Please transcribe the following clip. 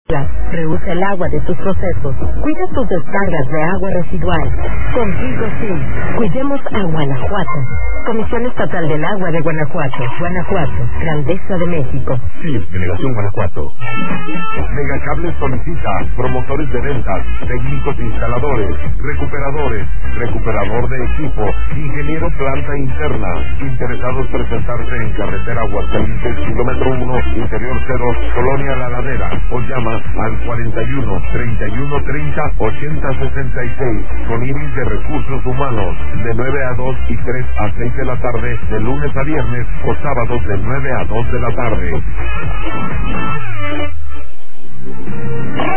Reusa el agua de tus procesos. Cuida tus descargas de agua residual. Contigo sí. Cuidemos a Guanajuato. Comisión Estatal del Agua de Guanajuato. Guanajuato. Grandeza de México. Sí, Delegación Guanajuato. Megacables solicita promotores de ventas, técnicos instaladores, recuperadores, recuperador de equipo, ingeniero planta interna. Interesados presentarse en carretera Aguascalientes, kilómetro 1, interior 0, Colonia La Ladera. O llama al 41 31 30 80 66 con Iris de Recursos Humanos de 9 a 2 y 3 a 6 de la tarde de lunes a viernes o sábados de 9 a 2 de la tarde.